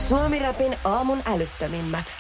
Suomi-räpin aamun älyttömimmät.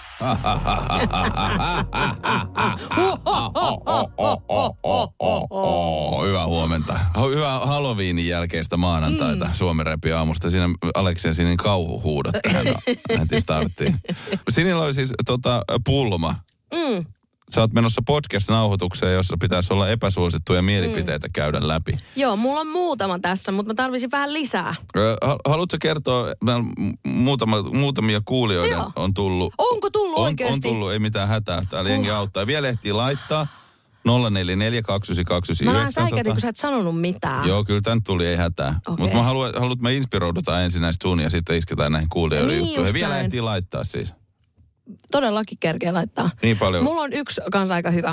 Hyvää huomenta. Hyvää Halloweenin jälkeistä maanantaita Suomi-räpin aamusta. Siinä Aleksia Sinin kauhuhuudot tähän heti starttiin. Sinillä oli siis pulma. Sä oot menossa podcast-nauhoitukseen, jossa pitäisi olla epäsuosittuja mielipiteitä käydä läpi. Joo, mulla on muutama tässä, mutta mä tarvisin vähän lisää. Haluatko kertoa, muutamia kuulijoita on tullut. Onko tullut oikeasti? On tullut, ei mitään hätää. Täällä jengi auttaa. Vielä ehtii laittaa 044 299 Mä vähän säikätin, kun sä et sanonut mitään. Joo, kyllä tän tuli, ei hätää. Okay. Mutta mä haluan, että me inspiroidutaan ensin näistä sun ja sitten isketään näihin kuulijoiden juttuihin. Vielä ehtii laittaa siis. Todellakin kerkeä laittaa. Niin paljon. Mulla on yksi kans aika hyvä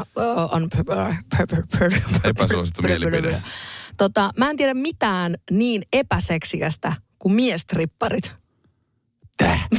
epäsuosittu mielipide. Mä en tiedä mitään niin epäseksikästä kuin miestripparit. Täh?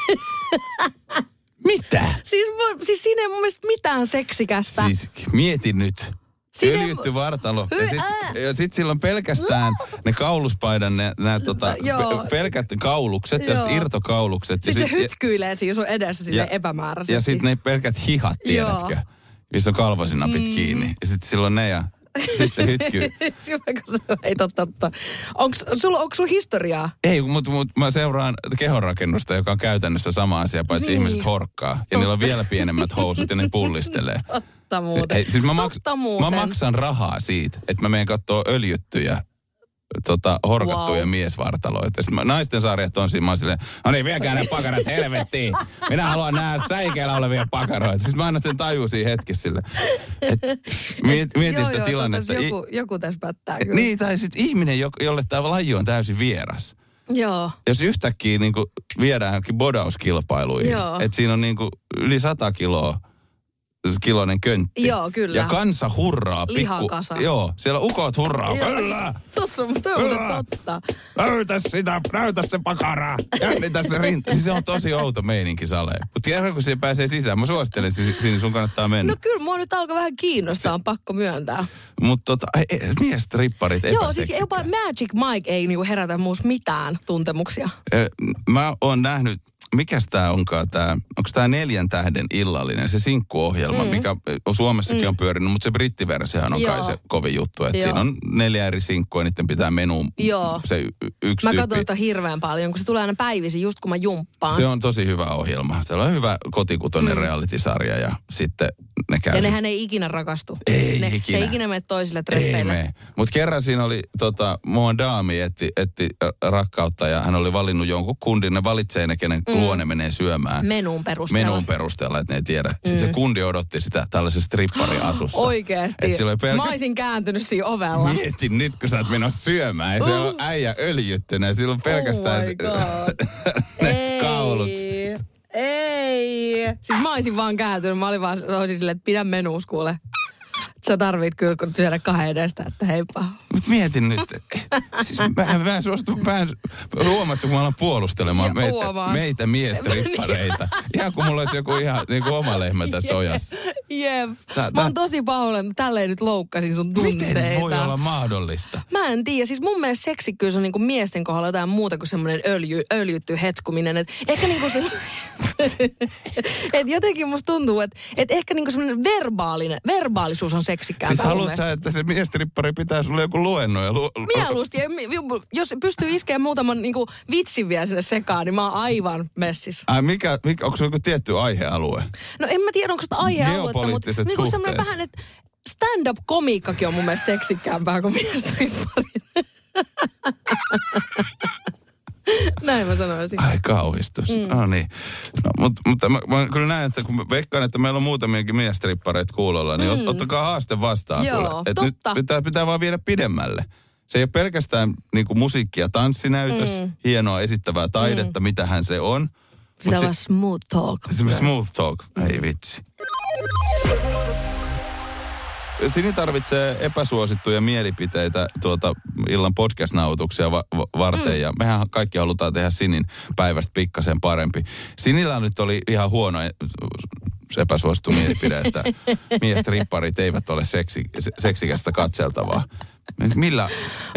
Mitä? Siis siinä ei mun mielestä mitään seksikästä. Siis mieti nyt. Öljytty vartalo. Ja sit sillä on pelkästään ne kauluspaidan, pelkät kaulukset, sellaiset irtokaulukset. Sitten se hytkyilee siinä sun edessä sille epämääräisesti. Ja sitten ne pelkät hihat, tiedätkö? Missä on kalvosinapit kiinni. Ja sitten silloin ne ja sitten se hytkyy. Ei totta. Onko sulla historiaa? Ei, mutta mä seuraan kehonrakennusta, joka on käytännössä sama asia, paitsi ihmiset horkkaa. Ja niillä on vielä pienemmät housut ja ne pullistelee. Totta muuten. Hei, siis mä maksan rahaa siitä, että mä menen kattoo öljyttyjä, horkattuja miesvartaloita. Sitten naisten sarjat on siinä, mä oon silleen, no niin, viekää ne pakarat helvettiin. Minä haluan nähdä säikeillä olevia pakaroita. Sitten mä annan sen tajuu siinä hetkessä sille. Mietin sitä tilannetta. Joku tässä pättää kyllä. Niin, tai sitten ihminen, jolle tämä laji on täysin vieras. Joo. Jos yhtäkkiä niin viedään johonkin bodauskilpailuihin, että siinä on niin yli 100 kiloinen köntti. Joo, kyllä. Ja kansa hurraa. Lihakasa. Joo, siellä ukot hurraa. Kyllä! Tuossa on totta. Näytä se pakara. Jännitä se rinta. Siis se on tosi outo meininki saleen. Mutta tiedätkö, kun siihen pääsee sisään? Mä suosittelen, siinä sun kannattaa mennä. No kyllä, mua nyt alkoi vähän kiinnostaa, on pakko myöntää. Mutta miestripparit Joo, siis jopa Magic Mike ei niinku herätä muusta mitään tuntemuksia. Mä oon nähnyt, mikäs tää onkaan tää, onko tää 4 tähden illallinen, se sinkkuohjelma, mikä Suomessakin on pyörinyt, mutta se brittiversiohan on kai se kovin juttu, että siinä on 4 eri sinkkua, niiden pitää menuun se yksi Mä tyyppi. katson sitä hirveän paljon, kun se tulee aina päivisin, just kun mä jumppaan. Se on tosi hyvä ohjelma. Siellä on hyvä kotikutoinen reality-sarja ja sitten ne käy. Ja nehän ei ikinä rakastu. Ei ne ikinä. Ei ikinä mene toisille treffeille. Ei mene. Mutta kerran siinä oli, mun daami etti rakkautta ja hän oli valinnut jonkun kundin. Ne valitsee ne, kenen luo ne menee syömään. Menuun perusteella, että ne ei tiedä. Sitten se kundi odotti sitä tällaisessa strippariasussa. Oikeesti. Mä olisin kääntynyt siinä ovella. Mietin nyt, kun sä oot menossa syömään. Ja se on äijä öljyttynä. Sillä on pelkästään ne kaulukset. Ei. Siis mä olisin vaan kääntynyt. Mä olisin silleen, että pidä menuus kuule. Sä tarvit kyllä syödä 2 edestä, että heippa. Mut mietin nyt, siis mä suostun, huomaatko, kun mä alan puolustelemaan meitä miestrippareita. Ihan kun mulla olisi joku ihan niin kuin oma lehmä tässä ojassa. Jep. Mä oon tosi pahoillani, mutta tälleen nyt loukkasin sun tunteita. Miten voi olla mahdollista? Mä en tiedä. Siis mun mielestä seksikkyys on niin kuin miesten kohdalla jotain muuta kuin semmoinen öljytty hetkuminen. Et ehkä niin kuin se... Et jotenkin musta tuntuu, että ehkä niinku semmoinen verbaalisuus on seksikkäämpää. Siis haluat sä, että se miestrippari pitää sulle joku luennon? Mieluusti. Jos pystyy iskeä muutaman niinku vitsin vielä sinne sekaan, niin mä oon aivan messissä. Onko se joku tietty aihealue? No en mä tiedä, onko sitä aihealuetta, mutta niinku semmoinen vähän, että stand-up-komiikkakin on mun mielestä seksikkäämpää kuin miestripparit. Näin mä sanoisin. Ai kauhistus. No niin. No, mutta mä kyllä näen, että kun veikkaan, että meillä on muutamiakin miestrippareita kuulolla, niin ottakaa haaste vastaan. Joo, että nyt pitää vaan viedä pidemmälle. Se ei ole pelkästään niinku musiikki- ja tanssinäytös, hienoa esittävää taidetta, mitähän se on. Pitää olla smooth talk. Smooth talk, ei vitsi. Sini tarvitsee epäsuosittuja mielipiteitä illan podcast-nauhoituksia varten ja mehän kaikki halutaan tehdä Sinin päivästä pikkasen parempi. Sinillä nyt oli ihan huono epäsuosittu mielipide, että miestripparit eivät ole seksikästä katseltavaa. Meillä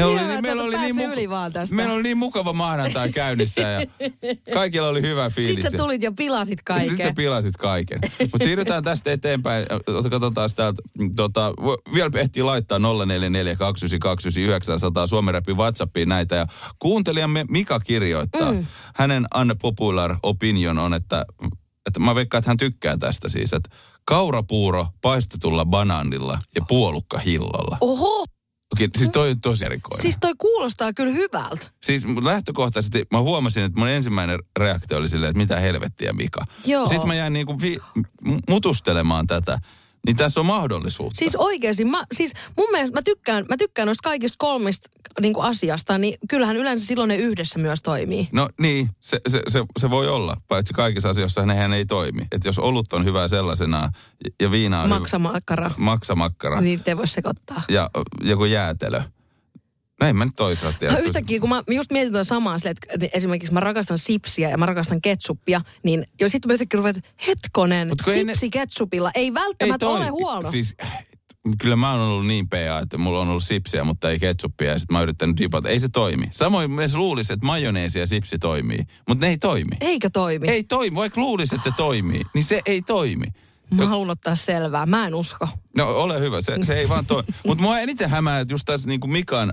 oli niin mukava maanantai käynnissä ja kaikilla oli hyvä fiilis. Sitten sä tulit ja pilasit kaiken. Mutta siirrytään tästä eteenpäin. Katsotaan täältä. Vielä ehtii laittaa 044-292-900 Suomen Rapin WhatsAppiin näitä. Ja kuuntelijamme Mika kirjoittaa. Hänen unpopular opinion on, että mä veikkaan, että hän tykkää tästä siis, että kaurapuuro paistetulla banaanilla ja puolukkahillolla. Oho! Okei, siis toi on tosi erikoinen. Siis toi kuulostaa kyllä hyvältä. Siis lähtökohtaisesti mä huomasin, että mun ensimmäinen reaktio oli silleen, että mitä helvettiä Mika. Joo. Sitten mä jäin niinku mutustelemaan tätä. Niin tässä on mahdollisuutta. Siis oikeasti, mun mielestä mä tykkään noista kaikista kolmista niinku asiasta, niin kyllähän yleensä silloin ne yhdessä myös toimii. No niin, se voi olla, paitsi kaikissa asioissa nehän ei toimi. Että jos olut on hyvää sellaisenaan ja viina on maksamakkara. Niin te voi sekoittaa. Ja joku jäätelö. No ei mä nyt oikein tiedä. Yhtäkkiä, kun mä just mietin tuon samaa sille, että esimerkiksi mä rakastan sipsiä ja mä rakastan ketsuppia, niin jo sitten mä yhtäkkiä ruvet, hetkonen, sipsi ketsupilla ei välttämättä ole huono. Siis kyllä mä oon ollut niin PA, että mulla on ollut sipsiä, mutta ei ketsuppia ja sitten mä oon yrittänyt dipata. Ei se toimi. Samoin myös luulisi, että majoneesi ja sipsi toimii, mutta ne ei toimi. Eikö toimi? Ei toimi, vaikka luulisi, että se toimii, niin se ei toimi. Mä haluan ottaa selvää. Mä en usko. No ole hyvä, se ei vaan toimi. Mutta mua eniten hämää, että just tässä niinku Mikan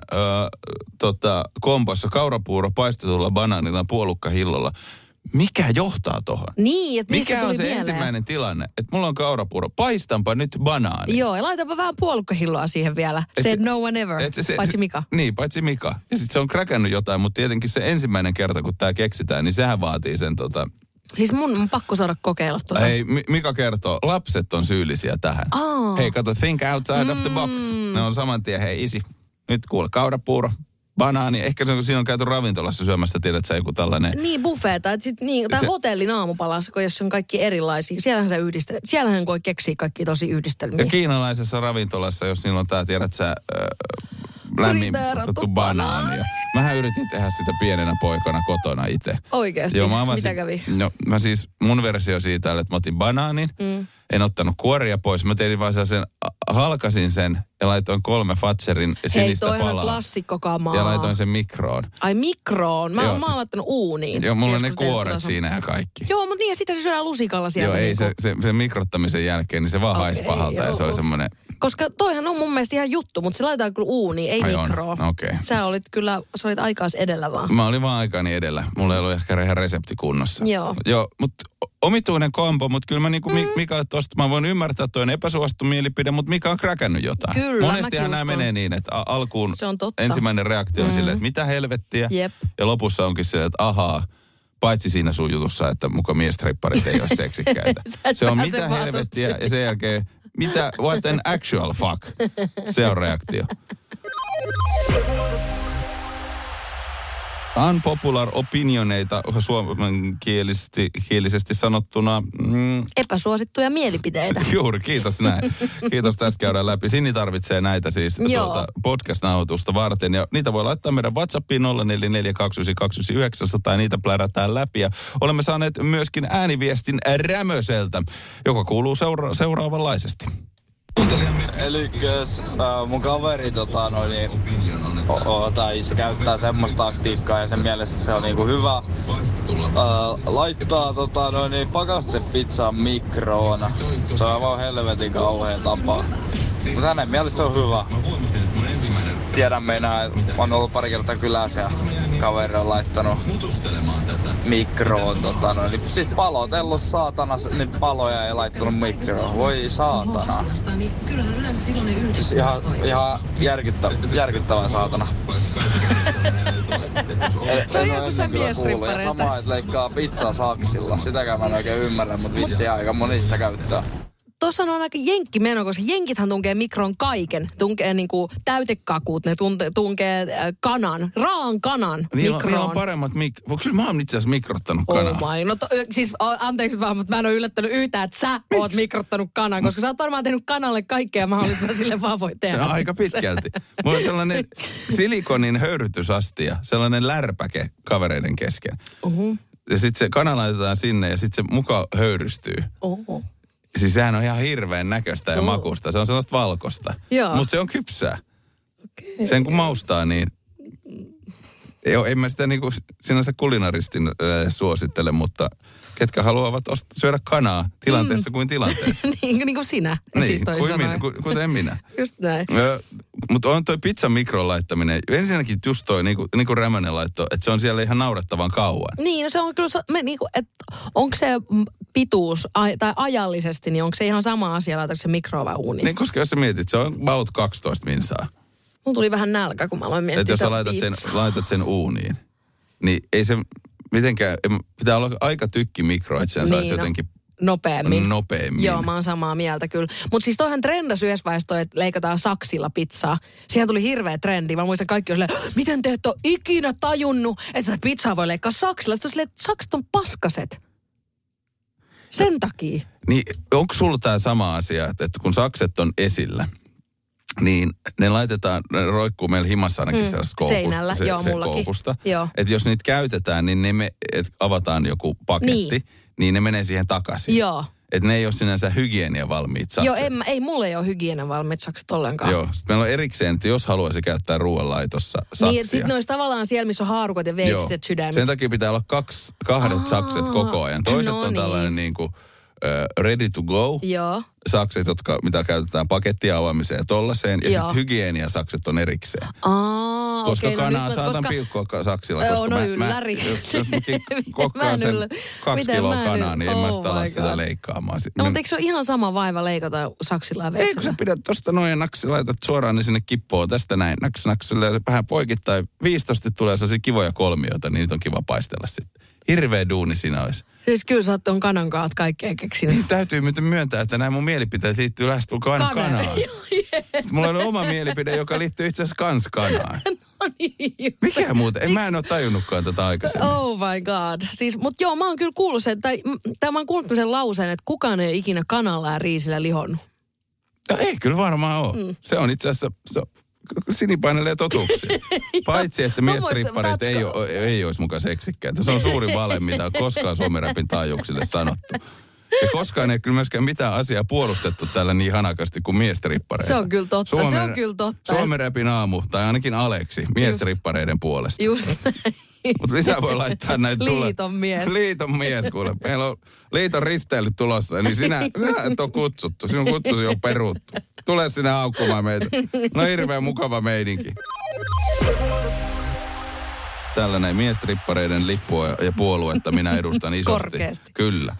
kombossa kaurapuuro paistetulla banaanilla puolukkahillolla. Mikä johtaa tohon? Niin, että mikä on se mieleen? Ensimmäinen tilanne? Että mulla on kaurapuuro. Paistanpa nyt banaani. Joo, ja laitanpa vähän puolukkahilloa siihen vielä. Said no one ever. Paitsi Mika. Niin, paitsi Mika. Ja sitten se on kräkännyt jotain, mutta tietenkin se ensimmäinen kerta, kun tää keksitään, niin sehän vaatii sen Siis mun on pakko saada kokeilla tuota. Hei, Mika kertoo, lapset on syyllisiä tähän. Hei, kato, think outside of the box. Ne on saman tien, hei isi, nyt kuule, kaurapuuro, banaani. Ehkä siinä on käyty ravintolassa syömässä, tiedät sä joku tällainen. Niin, buffeeta, tai hotellin aamupalassa, jos on kaikki erilaisia. Siellähän sä yhdistelet, siellähän voi keksiä kaikki tosi yhdistelmiä. Ja kiinalaisessa ravintolassa, jos niillä on tää, tiedät sä, lämmin banaania. Mähän yritin tehdä sitä pienenä poikana kotona itse. Oikeesti? Mitä kävi? No mun versio siitä oli, että mä otin banaanin. En ottanut kuoria pois. Mä tein vaan sen, halkasin sen ja laitoin 3 Fatserin sinistä palaa. Hei, toihan on klassikkokamaa. Ja laitoin sen mikroon. Ai mikroon? Mä oon laittanut uuniin. Joo, mulla on ne kuoret siinä ja kaikki. Joo, mutta niin ja sitä se syödään lusikalla sieltä. Joo, ei se mikrottamisen jälkeen, niin se vaan haisi pahalta ja se oli semmoinen. Koska toihan on mun mielestä ihan juttu, mutta se laitetaan kyllä uuniin, ei mikroon. Okei. Sä olit aikaas edellä vaan. Mä olin vaan aikaani edellä. Mulla ei ollut ehkä ihan resepti kunnossa. Joo, mutta omituinen kombo, mutta kyllä mä niinku Mika tosta, mä voin ymmärtää, että toi on epäsuosittu mielipide, mutta Mika on kräkännyt jotain. Kyllä, monestihan nämä menee niin, että alkuun ensimmäinen reaktio on silleen, että mitä helvettiä. Jep. Ja lopussa onkin silleen, että ahaa, paitsi siinä sun jutussa, että muka miestripparit ei ole seksikkäitä. Se on mitä helvettiä ja sen jälkeen, what an actual fuck. Se on reaktio. Unpopular opinioneita suomenkielisesti sanottuna. Epäsuosittuja mielipiteitä. Juuri, kiitos näin. Kiitos, tästä käydään läpi. Sini tarvitsee näitä siis podcast-nauhoitusta varten. Ja niitä voi laittaa meidän WhatsAppiin 0442929900 ja niitä plärätään läpi. Ja olemme saaneet myöskin ääniviestin Rämöseltä, joka kuuluu seuraavanlaisesti. Elikkös mun kaveri tai se käyttää semmoista taktiikkaa ja sen mielestä se on niinku hyvä laittaa pakastepizzaa mikroon. Se on aivan helvetin kauhea tapa. Mutta hänen mielestä se on hyvä. Tiedän meinaa, että on ollut pari kertaa kylässä ja kaveri on laittanut mikroon. Niin sit palotellut saatana niin paloja ja laittanut mikroon. Voi saatana. Siis ihan järkyttävää saatana. Se on joku se miestrippareista. Sama, että leikkaa pizzaa saksilla. Sitäkään mä en oikein ymmärrä, mutta vissiin aika moni sitä käyttää. Tuossa on aika jenkkimeno, koska jenkithän tunkee mikroon kaiken. Tunkee niinku täytekakut, ne tunkee raan kanan mikroon. Niillä on paremmat kyllä mä oon itse asiassa mikrottanut kanaa. Oh my. Siis anteeksi vaan, mutta mä en ole yllättänyt yhtään, että sä oot mikrottanut kanan, koska sä oot varmaan tehnyt kanalle kaikkea mahdollista sille vaan voi tehdä. No, aika pitkälti. Mulla on sellainen silikonin höyrytysastia, sellainen lärpäke kavereiden kesken. Ja sitten se kana laitetaan sinne ja sitten se muka höyrystyy. Siis sehän on ihan hirveän näköistä ja makusta. Se on sellaista valkosta. Mutta se on kypsää. Sen kun maustaa, niin en mä sitä niinku sinänsä kulinaristin suosittele, mutta ketkä haluavat syödä kanaa tilanteessa kuin tilanteessa. niin kuin sinä. Niin, siis kuten minä. Just näin. Mutta on toi pizzan mikroon laittaminen, ensinnäkin just toi, niin kuin Rämönen laittoi, että se on siellä ihan naurettavan kauan. Niin, no se on kyllä, että onko se pituus tai ajallisesti, niin onko se ihan sama asia, laitatko se mikroon vai uuniin? Niin, koska jos sä mietit, se on about 12 minsaa. Mun tuli vähän nälkä, kun mä aloin miettiä. Että jos sä laitat sen uuniin, niin ei se mitenkään, pitää olla aika tykki mikro, että sen saisi jotenkin nopeammin. Joo, mä oon samaa mieltä kyllä. Mutta siis toihan trendasi yhdessä vaiheessa että leikataan saksilla pizzaa. Siihen tuli hirveä trendi. Mä muistan kaikki on silleen, miten te et ole ikinä tajunnut, että tätä pizzaa voi leikkaa saksilla. Sitten on silleen, että sakset on paskaset. Sen takia. Niin, onko sulla tämä sama asia, että kun sakset on esillä, niin ne laitetaan, ne roikkuu meillä himassa ainakin sellaista koukusta. Seinällä, joo, mullakin. Koukusta. Joo. Että jos niitä käytetään, niin avataan joku paketti, niin ne menee siihen takaisin. Joo. Että ne ei ole sinänsä hygieniavalmiit sakset. Joo, mulla ei ole hygieniavalmiit sakset ollenkaan. Joo, sitten meillä on erikseen, että jos haluaisi käyttää ruoanlaitossa saksia. Niin, että sitten ne olisi tavallaan siellä, missä on haarukat ja veitsit ja sydämit. Sen takia pitää olla kahdet sakset koko ajan. Toiset on tällainen niin kuin ready to go. Joo. Sakset, mitä käytetään pakettia avaamiseen ja tollaiseen. Ja sitten hygieniasakset on erikseen. Koska kanaa saatan pilkkoa saksilla. Joo, ylläri. Jos kokkaan sen 2 kiloa kanaa, niin en mä sitä ala sitä leikkaamaan. No, mutta eikö se ole ihan sama vaiva leikata saksilla ja veitsellä? Eikö sä pidät tosta noin ja naksi laitat suoraan niin sinne kippoon tästä näin. Naks, vähän poikittain. 15 tulee sellaisia kivoja kolmioita, niin niitä on kiva paistella sitten. Hirveä duuni siinä olisi. Siis kyllä sä oot ton kanan kaat kaikkea keksinyt. Niin, täytyy myöntää, että nämä mun mielipiteet liittyy lähestulkoon aina kanaan. Mulla on oma mielipide, joka liittyy itse asiassa kans kanaan. No niin. Mikä muuten? Mä en ole tajunnutkaan tätä aikaisemmin. Oh my god. Siis, mut joo, mä oon kyllä kuullut sen, mä oon kuullut sen lauseen, että kukaan ei ole ikinä kanalla ja riisillä lihonnut. No ei kyllä varmaan ole. Se on itse asiassa sinipainelee totuuksia. Paitsi, että miestripparit ei olisi mukaan seksikkäitä. Se on suuri vale, mitä on koskaan Suomen Räpin taajuuksille sanottu. Ja koskaan ei kyllä myöskään mitään asiaa puolustettu täällä niin hanakasti kuin miestrippareita. Se on kyllä totta, se on kyllä totta. Suomen Räpin aamu, tai ainakin Aleksi, miestrippareiden puolesta. Just näin. Mutta lisää voi laittaa näitä Liiton mies. Liiton mies, kuule. Meillä on liiton risteilyt tulossa, niin sinä et ole kutsuttu. Sinun kutsusi on peruttu. Tule sinne haukkumaan meitä. No hirveän mukava meininki. Tällainen miestrippareiden lippua ja puoluetta minä edustan isosti. Korkeasti. Kyllä.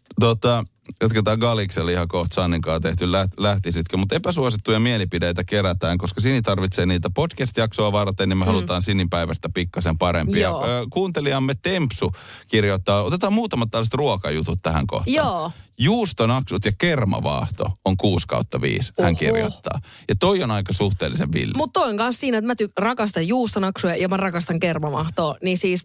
Jatketaan Galiksella ihan kohta Sannin kanssa tehty lähtisitkö, mutta epäsuosittuja mielipideitä kerätään, koska Sini tarvitsee niitä podcast-jaksoa varten, niin me halutaan Sinin päivästä pikkasen parempia. Kuuntelijamme Tempsu kirjoittaa, otetaan muutamat tällaiset ruokajutut tähän kohtaan. Joo. Juustonaksut ja kermavaahto on 6/5, hän kirjoittaa. Ja toi on aika suhteellisen villi. Mutta toi on kanssa siinä, että mä rakastan juustonaksuja ja mä rakastan kermavaahtoa, niin siis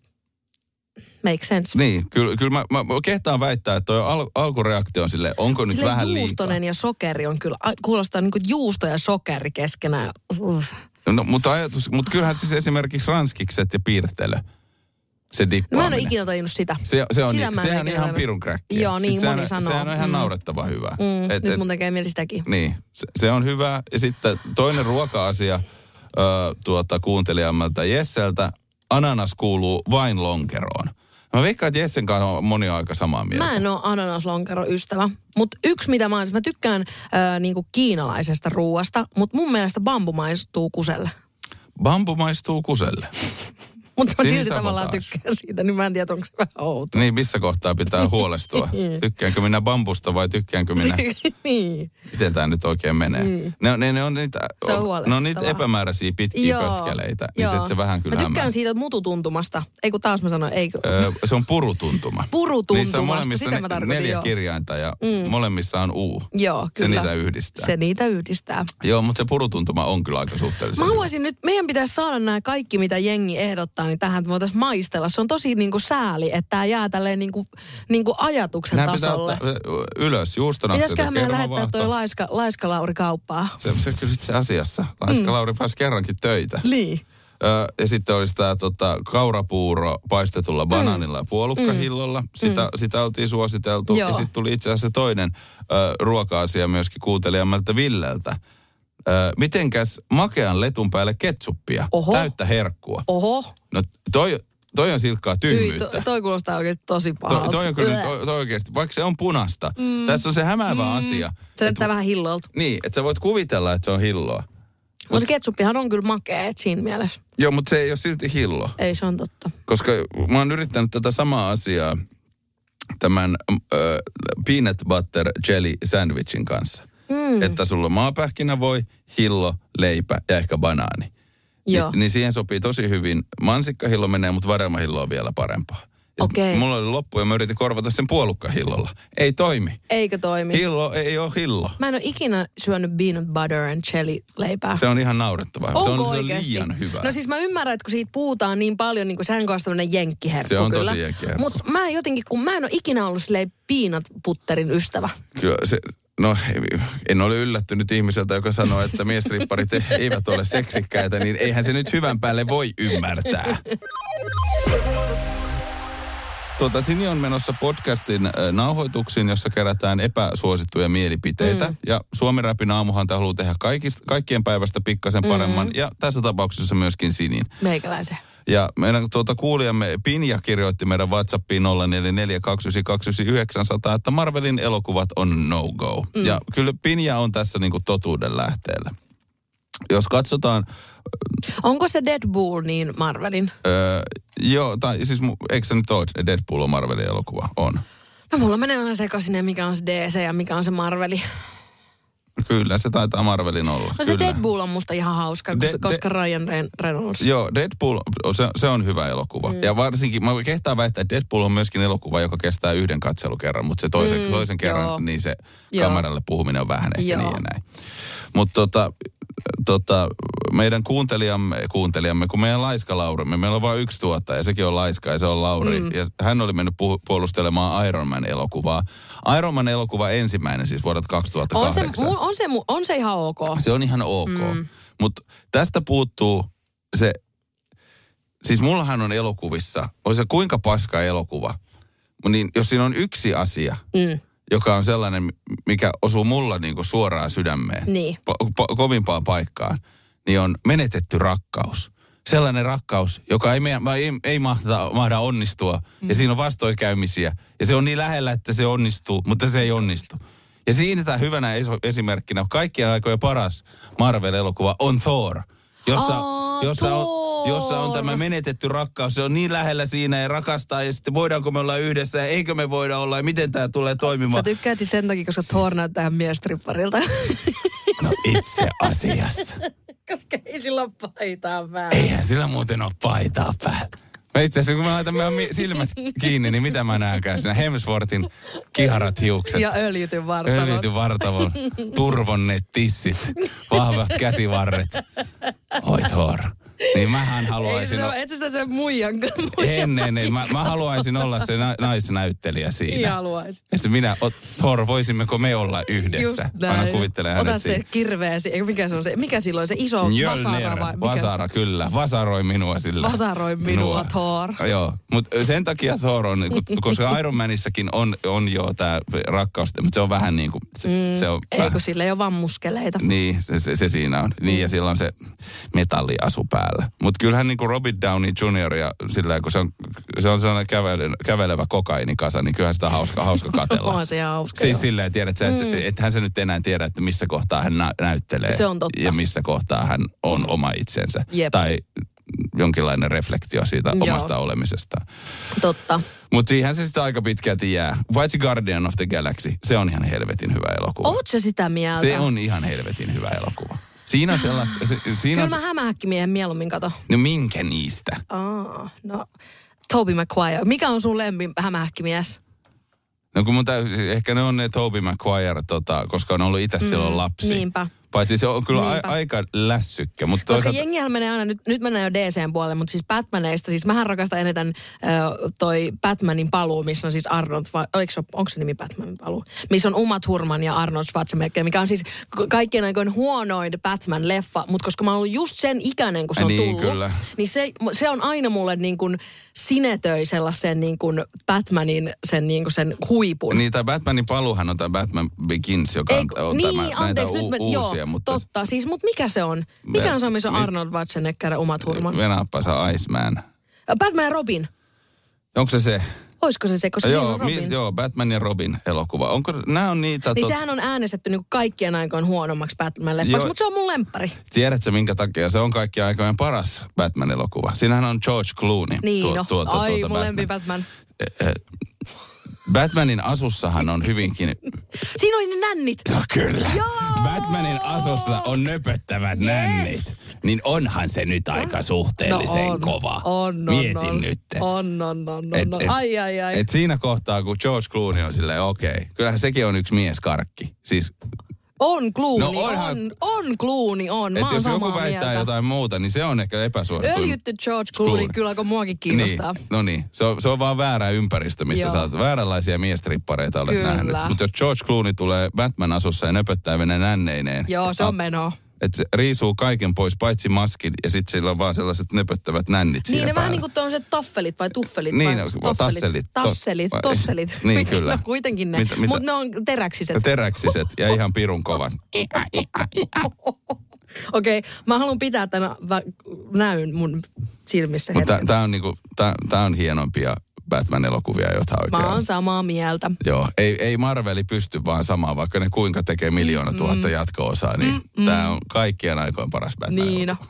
make sense. Niin, kyllä mä kehtaan väittää, että toi alkureaktio on silleen, onko nyt vähän liikaa. Juustonen ja sokeri on kyllä, kuulostaa niin kuin juusto ja sokeri keskenään. No, mutta kyllähän siis esimerkiksi ranskikset ja piirtelö, se dippaaminen. Mä en ole ikinä tajunnut sitä. Sehän on ihan pirun kräkkiä. Joo, niin siis moni sanoo. Sehän on ihan naurettava hyvä. Nyt mun tekee mieli sitäkin. Niin, se on hyvä. Ja sitten toinen ruoka-asia kuuntelijammalta Jesseltä. Ananas kuuluu vain lonkeroon. Mä veikkaan, että Jessen kanssa on moni aika samaa mieltä. Mä en ole ananaslonkeron ystävä. Mutta yksi, mitä mä tykkään niinku kiinalaisesta ruuasta, mutta mun mielestä bambu maistuu kuselle. Bambu maistuu kuselle? Mutta mä silti tavallaan tykkään siitä, niin mä en tiedä, onko se vähän outo. Niin, missä kohtaa pitää huolestua? Tykkäänkö minä bambusta vai tykkäänkö minä? Niin. Miten tämä nyt oikein menee? Ne on niitä, ne on niitä epämääräisiä pitkiä pötkeleitä, niin se vähän kyllä mä tykkään siitä mututuntumasta. Ei kun taas mä sanoin, ei kun... Se on purutuntuma. Purutuntumasta, molemmissa sitä mä tarkoitin, 4 kirjainta ja molemmissa on U. Joo, kyllä. Se niitä yhdistää. Se niitä yhdistää. Joo, mutta se purutuntuma on kyllä aika suhteellisen. Mä haluaisin nyt, meidän pitäisi saada nämä kaikki, mitä jengi ehdottaa, niin tähän voitaisiin maistella. Se on tosi niinku sääli, että tämä jää tälleen niinku ajatuksen nämä tasolle. Pitää ottaa ylös. Juustonakset ja kermavaahto. Pitäisiköhän me lähettää toi Laiska Lauri kauppaan? Se kyllä itse asiassa. Laiska Lauri pääsi kerrankin töitä. Niin. Ja sitten olisi tämä kaurapuuro paistetulla banaanilla ja puolukkahillolla. Sitä oltiin suositeltu. Ja sitten tuli itse asiassa toinen ruoka-asia myöskin kuuntelijammalta Villeltä. Mitenkäs makean letun päälle ketsuppia? Oho. Täyttä herkkua. Oho. No toi on silkkaa tyhmyyttä. Toi kuulostaa oikeasti tosi pahalta. Toi on kyllä toi oikeasti, vaikka se on punasta. Tässä on se hämäävä asia. Se näyttää vähän hillolta. Niin, että sä voit kuvitella, että se on hilloa. Mutta se ketsuppihan on kyllä makea, siinä mielessä. Joo, mutta se ei ole silti hillo. Ei, se on totta. Koska mä oon yrittänyt tätä samaa asiaa tämän peanut butter jelly sandwichin kanssa. Että sulla on maapähkinävoi, hillo, leipä ja ehkä banaani. Niin siihen sopii tosi hyvin. Mansikkahillo menee, mutta vadelmahillo on vielä parempaa. Okei. Mulla oli loppu ja mä yritin korvata sen puolukkahillolla. Ei toimi. Eikö toimi? Hillo ei ole hillo. Mä en ole ikinä syönyt peanut butter and jelly leipää. Se on ihan naurettavaa. Onko se on liian hyvä. No siis mä ymmärrän, että kun siitä puhutaan niin paljon, niin kuin sehän kanssa tämmönen jenkkiherkku. Se on kyllä. tosi jenkkiherkku. Mutta mä jotenkin, kun mä en ole ikinä ollut silleen peanut butterin ystävä. Kyllä se... No, en ole yllättynyt ihmiseltä, joka sanoo, että miestripparit eivät ole seksikkäitä, niin eihän se nyt hyvän päälle voi ymmärtää. Sini on menossa podcastin nauhoituksiin, jossa kerätään epäsuosittuja mielipiteitä. Ja Suomen Räpin aamuhan haluaa tehdä kaikkien päivästä pikkasen paremman. Ja tässä tapauksessa myöskin Sinin. Meikäläisen. Ja meidän kuulijamme Pinja kirjoitti meidän WhatsAppiin 04429900, että Marvelin elokuvat on no-go. Ja kyllä Pinja on tässä niinku totuuden lähteellä. Jos katsotaan... Onko se Deadpool niin Marvelin? Joo, tai siis eikö se nyt ole Deadpool on Marvelin elokuva? On. No mulla menee aina sekaisin, mikä on se DC ja mikä on se Marveli. Kyllä, se taitaa Marvelin olla. No se kyllä. Deadpool on musta ihan hauska, koska Ryan Reynolds. Joo, Deadpool, se on hyvä elokuva. Ja varsinkin, mä kehtaan väittää, että Deadpool on myöskin elokuva, joka kestää yhden katselukerran, mutta se toisen kerran, niin se kameralle puhuminen on vähän ehkä niin ja näin. Mutta meidän kuuntelijamme, kun meidän laiska Lauri, meillä on vain yksi tuottaja, ja sekin on laiska, ja se on Lauri. Ja hän oli mennyt puolustelemaan Iron Man-elokuvaa. Iron Man-elokuva ensimmäinen siis vuodelta 2008. On se ihan ok. Se on ihan ok. Mutta tästä puuttuu se, siis mullahan on elokuvissa, on se kuinka paska elokuva, niin jos siinä on yksi asia, joka on sellainen, mikä osuu mulla niinku suoraan sydämeen, kovimpaan paikkaan, niin on menetetty rakkaus. Sellainen rakkaus, joka ei mahda onnistua, ja siinä on vastoinkäymisiä, ja se on niin lähellä, että se onnistuu, mutta se ei onnistu. Ja siinä tämä hyvänä esimerkkinä, kaikkien aikojen paras Marvel-elokuva on Thor, jossa on tämä menetetty rakkaus. Se on niin lähellä siinä ja rakastaa ja sitten voidaanko me olla yhdessä ja eikö me voida olla ja miten tämä tulee toimimaan. Sä tykkäät sen takia, koska Thor näyttää miestripparilta. No itse asiassa. Koska ei sillä ole paitaa päällä. Eihän sillä muuten ole paitaa päällä. Itse asiassa kun mä laitan meidän silmät kiinni, niin mitä mä näenkään siinä? Hemsworthin kiharat hiukset. Ja öljytyn vartavon. Turvonneet tissit, vahvat käsivarret. Oi Thor. Niin mähän haluaisin... Et sä sen muijan. Ennen. Mä haluaisin olla se naisnäyttelijä siinä. Niin haluaisin. Että Thor, voisimmeko me olla yhdessä? Just näin. Aina kuvittelen hänet. Ota se kirveesi. Mikä se on se? Mikä silloin se iso vasara vai? Vasara, kyllä. Vasaroi minua sillä. Vasaroi minua, Thor. Joo, mutta sen takia Thor on, koska Iron Manissakin on jo tämä rakkaus, mutta se on vähän niin kuin... Se on ei, kun sillä ei ole vaan muskeleita. Niin, se siinä on. Niin, ja sillä on se metalliasu päällä. Mutta kyllähän niin kuin Robert Downey Jr. ja sillä kun se on sellainen kävelevä kokainikasa, niin kyllähän sitä hauska katsella. On se hauska. Siis silleen tiedät sä, että hän se nyt enää tiedä, että missä kohtaa hän näyttelee. Se on totta. Ja missä kohtaa hän on oma itsensä. Jep. Tai jonkinlainen reflektio siitä omasta olemisestaan. Totta. Mutta siihen se sitten aika pitkälti jää. Paitsi Guardian of the Galaxy, se on ihan helvetin hyvä elokuva. Oot sä sitä mieltä? Se on ihan helvetin hyvä elokuva. Siinä on sellaista... Kyllä mä hämähäkkimiehen mieluummin kato. No minkä niistä? No Tobey Maguire. Mikä on sun lempi hämähäkkimies? No kun ehkä ne on ne Tobey Maguire, koska on ollut itse silloin lapsi. Niinpä. Paitsi se on kyllä aika lässykkä. Mutta koska jengihän menee aina, nyt mennään jo DC:n puolelle, mutta siis Batmaneista, siis mähän rakastan eniten toi Batmanin paluu, missä on siis Arnold, onko se nimi Batmanin paluu? Missä on Uma Thurman ja Arnold Schwarzenegger, mikä on siis kaikkien aikojen huonoin Batman-leffa, mutta koska mä oon ollut just sen ikäinen, kun se on tullut, kyllä. niin se on aina mulle niin kuin sinetöi sellaisen niin kuin Batmanin sen, niin kuin sen huipun. Niin, tämä Batmanin paluuhan on tämä Batman Begins, joka on niin, näitä uusia. Joo, mutta totta. Siis, mutta mikä se on? Mikä on se, missä on Arnold Schwarzenegger omat hurman? Venäappansa Iceman. Batman ja Robin. Onko se? Olisiko se, koska siinä on Robin? Joo, Batman ja Robin elokuva. Nämä on niitä... Niin sehän on äänestetty niin kaikkien aikojen huonommaksi Batman-leffaksi, mutta se on mun lemppari. Tiedätkö minkä takia? Se on kaikkien aikojen paras Batman-elokuva. Siinähän on George Clooney. Niin mun lempi Batman. Batmanin asussahan on hyvinkin... Siinä oli ne nännit. No kyllä. Joo! Batmanin asussa on nöpöttävät nännit. Niin onhan se nyt aika suhteellisen kova. Mietin nyt. On. Ai. Et siinä kohtaa, kun George Clooney on silleen, okei. Kyllähän sekin on yksi mieskarkki. Siis... On Clooney, no on Clooney, on. Että jos joku väittää jotain muuta, niin se on ehkä epäsuosittu. Öljytty George Clooney, kyllä kun muakin kiinnostaa. Niin, no niin, se on vaan väärä ympäristö, missä sä oot vääränlaisia miestrippareita olet nähnyt. Mutta jos George Clooney tulee Batman-asussa ja nöpöttää veneen nänneineen. Joo, se on menoa. Että se riisuu kaiken pois, paitsi maskin, ja sitten sillä on vaan sellaiset nöpöttävät nännit siinä niin, ne päällä. vähän niin kuin tuollaiset taffelit vai tuffelit? Niin, tosselit. Niin, kyllä. No kuitenkin ne, mutta ne on teräksiset. Teräksiset ja ihan pirun kovat. Okei, mä haluan pitää tämän näyn mun silmissä. Mutta tää on hienompia Batman-elokuvia, joita oikein mä oon samaa mieltä. Joo, ei Marveli pysty vaan samaan, vaikka ne kuinka tekee 1 000 jatko-osaa, niin tää on kaikkien aikojen paras Batman-elokuva.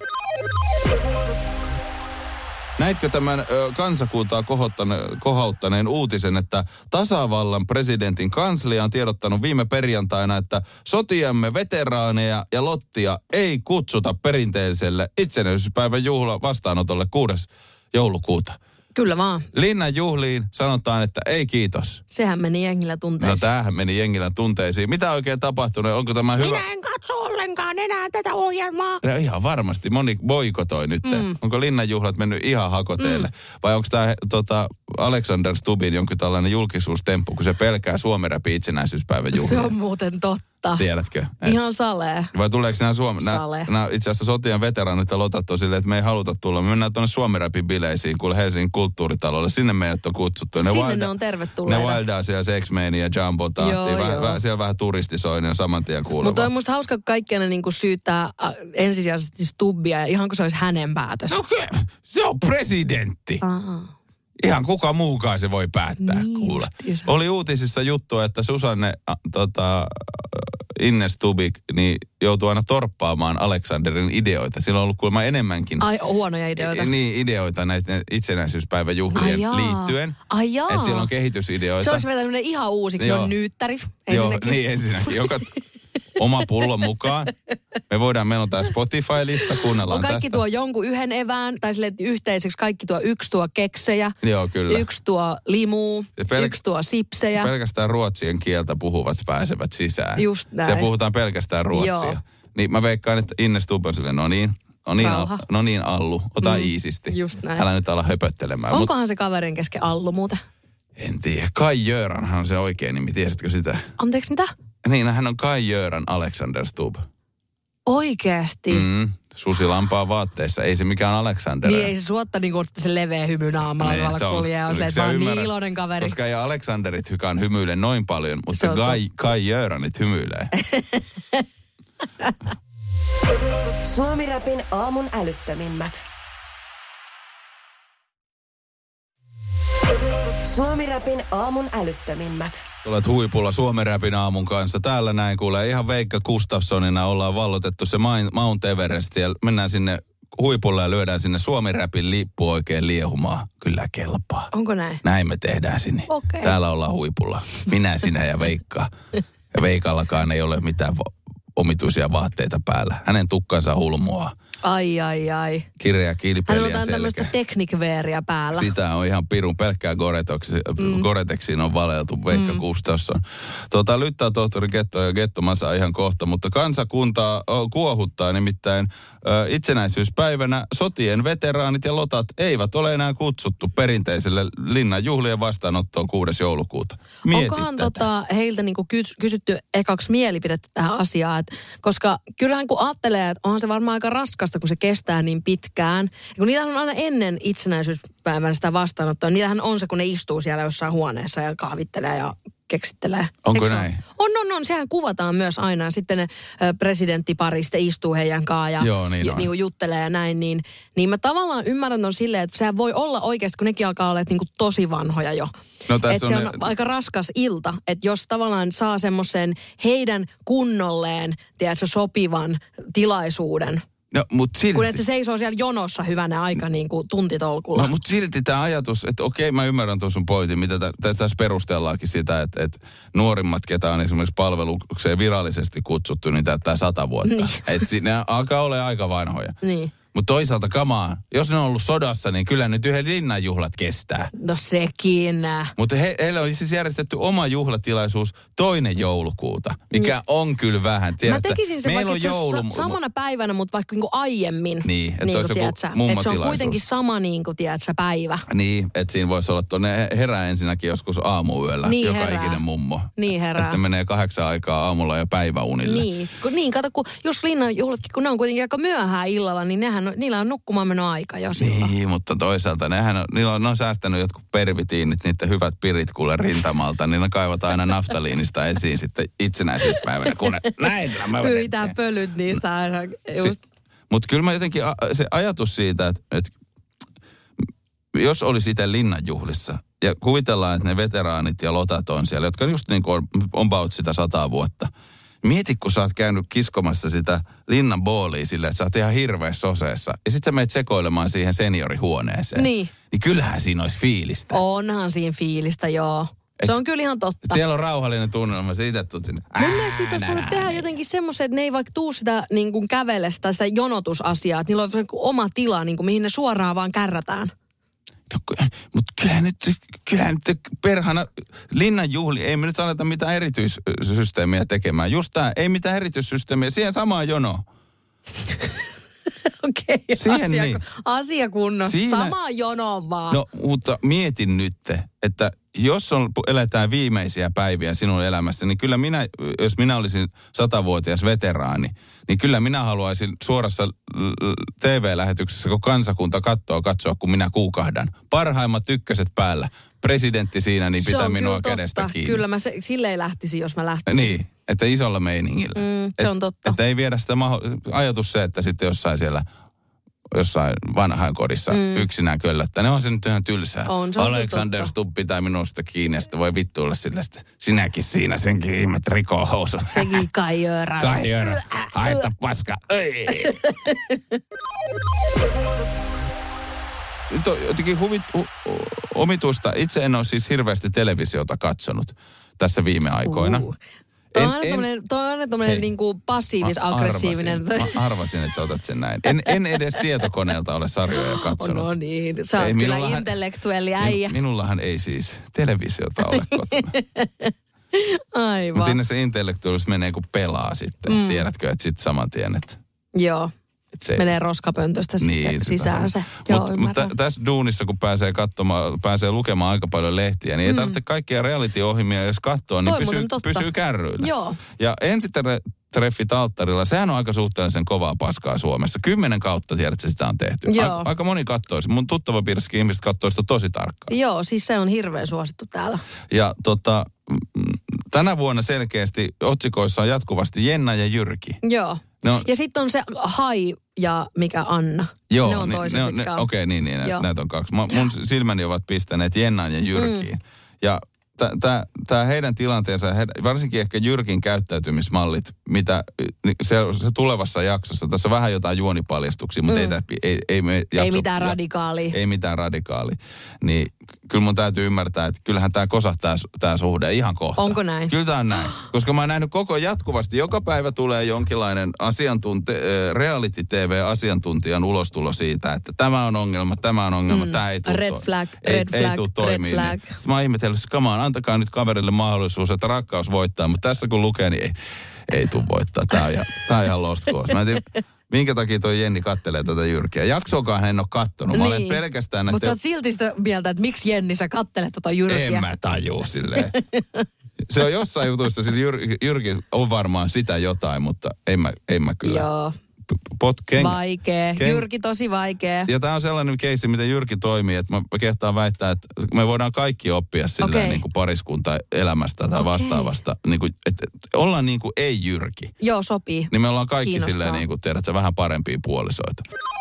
Näitkö tämän kansakuntaa kohauttaneen uutisen, että tasavallan presidentin kanslia on tiedottanut viime perjantaina, että sotiemme veteraaneja ja lottia ei kutsuta perinteiselle itsenäisyyspäivän juhla vastaanotolle 6. joulukuuta. Kyllä vaan. Linnan juhliin sanotaan, että ei kiitos. Sehän meni jengillä tunteisiin. No tämähän meni jengillä tunteisiin. Mitä oikein tapahtunut? Onko tämä hyvä? Minä en katso ollenkaan enää tätä ohjelmaa. No ihan varmasti. Moni boikotoi nyt. Onko Linnan juhlat mennyt ihan hakoteelle? Vai onko tämä Alexander Stubbin jonkin tällainen julkisuustemppu, kun se pelkää Suomi-räpi itsenäisyyspäivän juhlia? Se on muuten totta. Tiedätkö? Ihan salee. Vai tuleeko nämä itse asiassa sotien veteraanit ja lotat on silleen, että me ei haluta tulla. Me mennään tuonne Suomi-räpin bileisiin, kuule Helsingin kulttuuritalolle. Sinne meidät on kutsuttu. Ne on tervetulleita. Ne Wildaa siellä Sex-Mania ja Jumbo siellä vähän turistisoi, on saman tien kuuluva. Mutta on musta hauska, kun kaikkia ne niinku syyttää ensisijaisesti Stubbia, ja ihan kuin se olisi hänen päätös. No se on presidentti. Ihan kuka muukaan se voi päättää, kuule. Oli uutisissa juttua, että Susanne Ines Stubik niin joutuu aina torppaamaan Alexanderin ideoita. Sillä on ollut kuulemma enemmänkin. Huonoja ideoita. Niin, ideoita näiden itsenäisyyspäivän juhlien liittyen. Että siellä on kehitysideoita. Se olisi vetänyt ne ihan uusiksi, ne on nyyttärit. Joo, niin ensinnäkin. Oma pullo mukaan. Meillä on tää Spotify-lista, kuunnellaan tästä. Kaikki tuo jonkun yhden evään, tai silleen yhteiseksi kaikki yksi tuo keksejä. Joo, kyllä. Yksi tuo limuu, yksi tuo sipsejä. Pelkästään ruotsien kieltä puhuvat pääsevät sisään. Just näin. Siellä puhutaan pelkästään ruotsia. Joo. Niin mä veikkaan, että Ines Stubb on silleen, no niin Allu, ota iisisti. Just näin. Älä nyt ala höpöttelemään. Onkohan se kaverin kesken Allu muuten? En tiedä. Kai Göranhan on se oikein nimi, tiesitkö sitä? Anteeksi, mitä? Niin, hän on Kai Göran Alexander Stubb. Oikeesti? Susilampaa vaatteissa, ei se mikään Alexander. Niin ei se suotta niin kuin se leveä hymy naamalla kulje on se, että vaan niin iloinen kaveri. Koska ei Alexanderit hykään hymyile noin paljon, mutta Kai Göranit hymyilee. Suomi-räpin aamun älyttömimmät. Suomi-räpin aamun älyttömimmät. Olet huipulla Suomi-räpin aamun kanssa. Täällä näin kuulee ihan Veikka Gustafssonina ollaan vallotettu se Mount Everest ja mennään sinne huipulle ja lyödään sinne Suomi-räpin lippu oikein liehumaan. Kyllä kelpaa. Onko näin? Näin me tehdään sinne. Okay. Täällä ollaan huipulla. Minä, sinä ja Veikka. Ja Veikallakaan ei ole mitään omituisia vaatteita päällä. Hänen tukkansa hulmua. Ai. Kireä kilpeli ja selkä. Hänellä on tämmöistä teknikveeriä päällä. Sitä on ihan pirun. Pelkkää Gore-Texiin on valeltu Veikka Gustafsson. Lyttää tohtori Getto ja Gettomasa ihan kohta, mutta kansakuntaa kuohuttaa nimittäin itsenäisyyspäivänä sotien veteraanit ja lotat eivät ole enää kutsuttu perinteiselle Linnan juhlien vastaanottoon 6. joulukuuta. Onkohan heiltä niinku kysytty ekaksi mielipidettä tähän asiaan, koska kyllähän kun ajattelee, että onhan se varmaan aika raskasta ajatusta, kun se kestää niin pitkään. Ja kun niillähän on aina ennen itsenäisyyspäivän sitä vastaanottoa, niillähän on se, kun ne istuu siellä jossain huoneessa ja kahvittelee ja keksittelee. Onko näin? On. Sehän kuvataan myös aina. Sitten ne presidenttipari sitten istuu heidän kanssaan ja joo, niin niinku juttelee ja näin. Niin mä tavallaan ymmärrän ton silleen, että sehän voi olla oikeasti, kun nekin alkaa olla niinku tosi vanhoja jo. No, että se on aika raskas ilta, että jos tavallaan saa semmoisen heidän kunnolleen, tiedätkö, sopivan tilaisuuden. No, mutta silti. Kun et se seisoo siellä jonossa hyvänä aika niin kuin tuntitolkulla. No, mutta silti tämä ajatus, että okei, mä ymmärrän tuon sun pointin, mitä tässä perusteellaankin sitä, että nuorimmat, ketä on esimerkiksi palvelukseen virallisesti kutsuttu, niin täyttää 100 vuotta. Niin. Että ne alkaa olla aika vanhoja. Niin. Mutta toisaalta kamaan, jos ne on ollut sodassa, niin kyllä nyt yhden linnanjuhlat kestää. No sekin. Mutta heillä oli siis järjestetty oma juhlatilaisuus 2. joulukuuta, mikä on kyllä vähän. Tiedätkö, mä tekisin sen vaikka samana päivänä, mutta vaikka niinku aiemmin. Niin, että niin olisi joku mummotilaisuus. Että se on kuitenkin sama päivä. Niin, että siinä voisi olla tuonne herää ensinnäkin joskus aamuyöllä, niin joka herää. Ikinen mummo. Niin herää. Että menee 8 aikaa aamulla ja päiväunille. Niin, kato, kun jos linnanjuhlatkin, kun ne on kuitenkin aika myöhään illalla, niin niillä on nukkumaan meno aika jo silloin. Niin, mutta toisaalta ne on säästänyt jotkut pervitiinit, niiden hyvät pirit kuule rintamalta, niin ne kaivataan aina naftaliinista esiin sitten itsenäisyyspäivänä, kun näin pyytää pölyt niistä aina. Mutta kyllä mä jotenkin, se ajatus siitä, että jos olisi itse linnanjuhlissa, ja kuvitellaan, että ne veteraanit ja lotat on siellä, jotka just niin kuin on about sitä 100 vuotta. Mieti, kun sä oot käynyt kiskomassa sitä linnan boolia silleen, että sä oot ihan hirveässä oseessa. Ja sit sä menet sekoilemaan siihen seniorihuoneeseen. Niin kyllähän siinä olisi fiilistä. Onhan siinä fiilistä, joo. Se on kyllä ihan totta. Siellä on rauhallinen tunnelma, sä itse tulet sinne. Mun mielestä siitä olisi tullut tehdä jotenkin semmoisen, että ne ei vaikka tuu sitä niin kuin kävele sitä jonotusasiaa. Että niillä on oma tila, niin kuin, mihin ne suoraan vaan kärrätään. No, mutta kyllähän nyt perhana linnanjuhli, ei me nyt aleta mitään erityissysteemiä tekemään. Just tää, ei mitään erityissysteemiä, siihen samaan jonoon. Okei, asia kunnossa. Samaan jonoon vaan. No, mutta mietin nyt, että jos eletään viimeisiä päiviä sinun elämässä, niin kyllä jos minä olisin 100-vuotias veteraani, niin kyllä minä haluaisin suorassa TV-lähetyksessä, kun kansakunta katsoa, kun minä kuukahdan. Parhaimmat ykköset päällä. Presidentti siinä, niin pitää minua kädestä kiinni. Kyllä mä silleen lähtisin, jos mä lähtisin. Niin, että isolla meiningillä. Se on totta. Että ei viedä sitä ajatus se, että sitten jossain vanhainkodissa yksinään köllöttää. Ne on se nyt ihan tylsää. Alexander Stubb pitää minusta kiinni ja sitten voi vittuilla sillä, että sinäkin siinä senkin ihmet rikohousu. Sekin Kaijöra. Haista paska. Nyt on jotenkin omituista. Itse en ole siis hirveästi televisiota katsonut tässä viime aikoina. Toi on aina tommonen niinku passiivis-aggressiivinen. Arvasin, että sä otat sen näin. En edes tietokoneelta ole sarjoja katsonut. No niin, sä oot kyllä intellektuelli äijä. Minullahan ei siis televisiota ole kotona. Aivan. No siinä se intellektuaalisuus menee kun pelaa sitten. Tiedätkö, että sitten saman tien, että... Joo. Menee roskapöntöstä sitten sisään se. Mutta tässä duunissa, kun pääsee lukemaan aika paljon lehtiä, niin ei tarvitse kaikkia reality-ohjelmia, jos katsoo, niin pysyy kärryillä. Joo. Ja ensitreffit alttarilla, sehän on aika suhteellisen kovaa paskaa Suomessa. 10 kautta, tiedätkö, sitä on tehty. Aika moni katsoo. Mun tuttava piirissäkin ihmiset katsoo sitä tosi tarkkaan. Joo, siis se on hirveän suosittu täällä. Ja tänä vuonna selkeästi otsikoissa on jatkuvasti Jenna ja Jyrki. Joo. No, ja sitten on se Hai ja mikä Anna. Joo, ne on toiset, mitkä on. Okei, niin, näitä on 2. Mun silmäni ovat pistäneet Jennaan ja Jyrkiin. Ja tämä heidän tilanteensa, varsinkin ehkä Jyrkin käyttäytymismallit, mitä se tulevassa jaksossa, tässä on vähän jotain juonipaljastuksia, mutta ei mitään radikaalia. Ei mitään radikaalia. Niin kyllä mun täytyy ymmärtää, että kyllähän tämä kosahtaa tämä suhde ihan kohta. Onko näin? Kyllä tämä on näin. Koska mä oon nähnyt jatkuvasti, joka päivä tulee jonkinlainen reality-tv-asiantuntijan ulostulo siitä, että tämä on ongelma, tämä ei tule toimimaan. Mä oon ihmetellyt, come on, antakaa nyt kaverille mahdollisuus, että rakkaus voittaa, mutta tässä kun lukee, niin ei tule voittaa. Tämä on ihan lost cause. Mä en tiedä, minkä takia toi Jenni kattelee tätä Jyrkiä. Jaksoakaan hän en ole kattonut. Mä olen pelkästään... Mutta sä oot silti sitä mieltä, että miksi Jenni sä kattelet tota Jyrkiä? En mä tajuu silleen. Se on jossain jutuissa, sillä Jyrki on varmaan sitä jotain, mutta en mä kyllä Vaikee. Jyrki tosi vaikee. Ja tämä on sellainen keissi, miten Jyrki toimii, että mä kehtaan väittää, että me voidaan kaikki oppia silleen niin kuin pariskuntaelämästä tai vastaavasta. Niin kuin, että ollaan niin kuin ei Jyrki. Joo, sopii. Niin me ollaan kaikki silleen niin kuin, tiedätkö, vähän parempia puolisoita.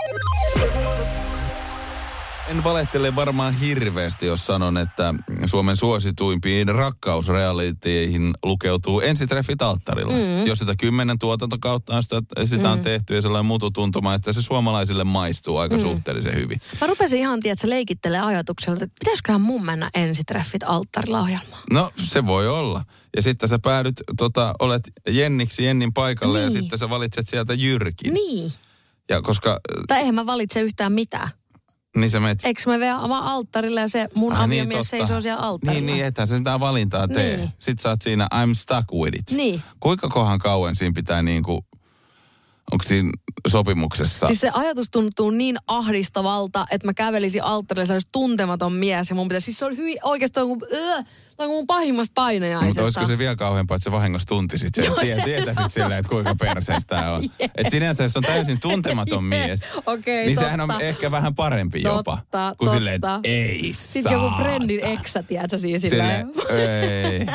En valehtele varmaan hirveästi, jos sanon, että Suomen suosituimpiin rakkausrealityihin lukeutuu Ensitreffit alttarilla. Jos sitä 10 tuotantokautta sitä on tehty ja sellainen mututuntuma, että se suomalaisille maistuu aika suhteellisen hyvin. Mä rupesin ihan, tiedätkö, leikittelemään ajatukselta, että pitäisiköhän mun mennä Ensitreffit alttarilla ohjelmaan? No, se voi olla. Ja sitten sä päädyt, olet Jennin paikalle ja sitten sä valitset sieltä Jyrkin. Niin. Ja koska... Tai eihän mä valitse yhtään mitään. Niin sä menet... Eikö mä veä vaan alttarille ja se mun aviomies seisoo siellä alttarilla? Niin, ethän se mitään valintaa tee. Niin. Sitten sä oot siinä I'm stuck with it. Niin. Kuinka kohan kauan siinä pitää niinku... Onko siinä sopimuksessa? Siis se ajatus tuntuu niin ahdistavalta, että mä kävelisin alttarille, se olisi tuntematon mies ja mun pitäisi... Siis se oli hyvin oikeastaan kuin mun pahimmasta painajaisesta. Mutta olisiko se vielä kauheampaa, että se vahingossa tuntisit sen? Tietäisit silleen, että kuinka perseestä tämä on. Että sinänsä, jos on täysin tuntematon mies, niin sehän on ehkä vähän parempi jopa. Kuin silleen, että ei sitten joku friendin eksä, tiedätkö siinä silleen. Ei.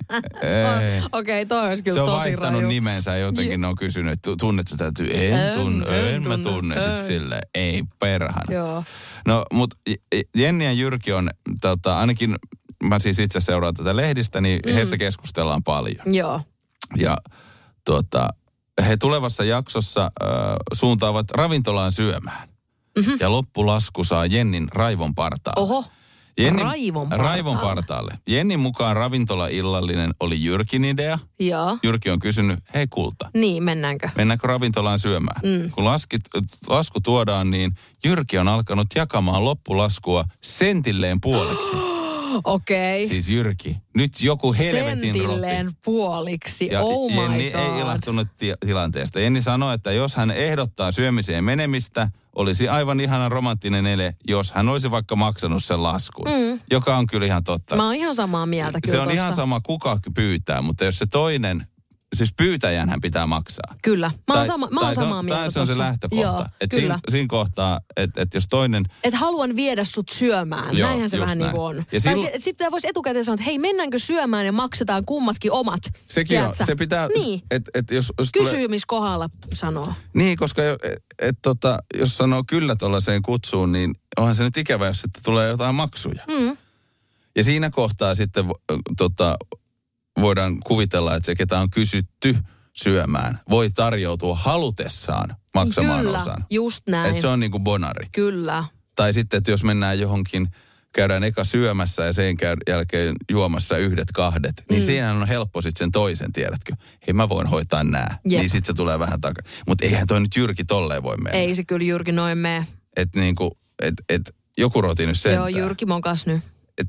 Okei, toi olisi kyllä tosi raju. Se on vaihtanut nimensä ja jotenkin ne on kysynyt, että tunnet sä täytyy? En mä tunne. Sitten silleen, ei perhana. Joo. No, mutta Jenni ja Jyrki on ainakin... Mä siis itse seuraan tätä lehdistä, niin heistä keskustellaan paljon. Joo. Ja he tulevassa jaksossa suuntaavat ravintolaan syömään. Ja loppulasku saa Jennin raivon partaalle. Oho, raivon partaalle. Jennin mukaan ravintolaillallinen oli Jyrkin idea. Joo. Jyrki on kysynyt, hei kulta. Niin, mennäänkö ravintolaan syömään? Kun lasku tuodaan, niin Jyrki on alkanut jakamaan loppulaskua sentilleen puoliksi. Okei. Siis Jyrki, nyt joku helvetin sentilleen roti. Puoliksi, ja oh my Jenni God. ei ilahtunut tilanteesta. Jenni sanoi, että jos hän ehdottaa syömiseen menemistä, olisi aivan ihana romanttinen ele, jos hän olisi vaikka maksanut sen laskun. Joka on kyllä ihan totta. Mä oon ihan samaa mieltä kyllä Se on ihan sama, kuka pyytää, mutta jos se toinen... Siis pyytäjänhän pitää maksaa. Kyllä. Mä oon samaa mieltä. Tai se on se lähtökohta. Joo, että kyllä. Siinä kohtaa, että jos toinen... Että haluan viedä sut syömään. Joo, näinhän se vähän näin. Niin kuin on. Tai sitten voisi etukäteen sanoa, että hei, mennäänkö syömään ja maksetaan kummatkin omat. Sekin on. Se pitää... Niin. Jos Kysymyskohdalla sanoo. Niin, koska jos sanoo kyllä tuollaiseen kutsuun, niin onhan se nyt ikävä, jos sitten tulee jotain maksuja. Ja siinä kohtaa sitten voidaan kuvitella, että se, ketä on kysytty syömään, voi tarjoutua halutessaan maksamaan Kyllä, osan. Just näin. Että se on niin kuin bonari. Kyllä. Tai sitten, että jos mennään johonkin, käydään eka syömässä ja sen jälkeen juomassa 1-2, niin siinä on helppo sitten sen toisen, tiedätkö? Hei, mä voin hoitaa nää. Jep. Niin sitten se tulee vähän takaa. Mutta eihän toi nyt Jyrki tolleen voi mennä. Ei se kyllä Jyrki noin mene. Että niinku, joku roti nyt sentään. Joo, Jyrki mokas nyt.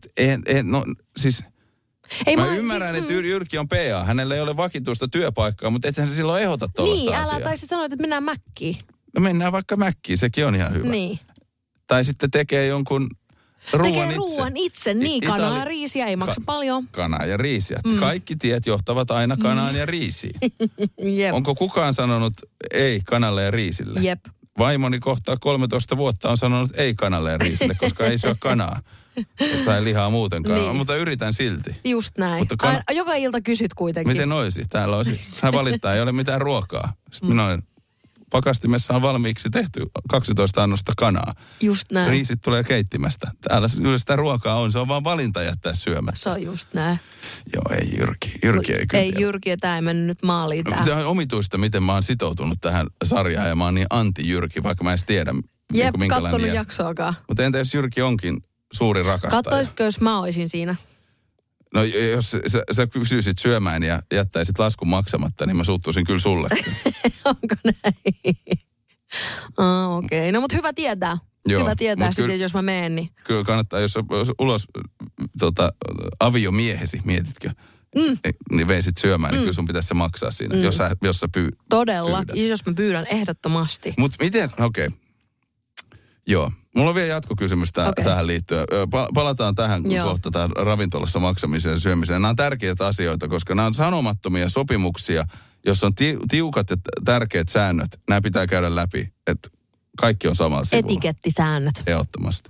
Mä ymmärrän, että Jyrki on PA. Hänellä ei ole vakituista työpaikkaa, mutta ethän se silloin ehdota tuollaista asiaa. Niin, älä tai sitten sanoit, että mennään Mäkkiin. No mennään vaikka Mäkkiin, sekin on ihan hyvä. Niin. Tai sitten tekee jonkun ruuan itse. Niin, kanaa ja riisiä, ei maksa paljon. Kanaa ja riisiä. Kaikki tiet johtavat aina kanaan ja riisiin. Jep. Onko kukaan sanonut ei kanalle ja riisille? Jep. Vaimoni kohtaa 13 vuotta on sanonut ei kanalle ja riisille, koska ei syö kanaa. Tai lihaa muutenkaan, niin. Mutta yritän silti. Just näin. Joka ilta kysyt kuitenkin. Miten olisi? Täällä olisi. Hän valittaa, ei ole mitään ruokaa. Sitten minä olen, pakastimessa on valmiiksi tehty 12 annosta kanaa. Just näin. Riisit tulee keittimästä. Täällä sitä ruokaa on, se on vaan valinta jättää syömättä. Se on just näin. Joo, ei Jyrki. Jyrki ei kyllä. Ei Jyrki, ja tämä ei mennyt nyt maaliin tähän. Se on omituista, miten mä oon sitoutunut tähän sarjaan ja mä oon niin anti-Jyrki, vaikka mä en tiedä. Jep, kattonut jaksoakaan. Mutta entä jos Jyrki onkin suuri rakastaja? Katsoisitko, jos mä olisin siinä? No jos sä kysyisit syömään ja jättäisit laskun maksamatta, niin mä suuttuisin kyllä sulle. Onko näin? Okei. No mutta hyvä tietää. Joo, hyvä tietää sitten, kyllä, jos mä menen. Niin. Kyllä kannattaa, jos ulos aviomiehesi, mietitkö? Niin veisit syömään, niin kyllä sun pitäisi se maksaa siinä, jos sä Todella, pyydät. Jos mä pyydän ehdottomasti. Mutta miten, okei. Joo, mulla on vielä jatkokysymys tähän liittyen. Palataan tähän kohta tähän ravintolassa maksamiseen ja syömiseen. Nämä on tärkeitä asioita, koska nämä on sanomattomia sopimuksia, jos on tiukat ja tärkeät säännöt, nämä pitää käydä läpi, että kaikki on samalla sivulla. Etikettisäännöt. Ehdottomasti.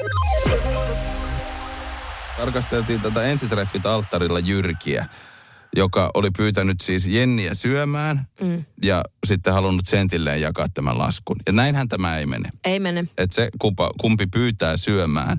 Tarkasteltiin tätä ensitreffit alttarilla Jyrkiä, joka oli pyytänyt siis Jenniä syömään ja sitten halunnut sentilleen jakaa tämän laskun. Ja näinhän tämä ei mene. Ei mene. Että se, kumpi pyytää syömään,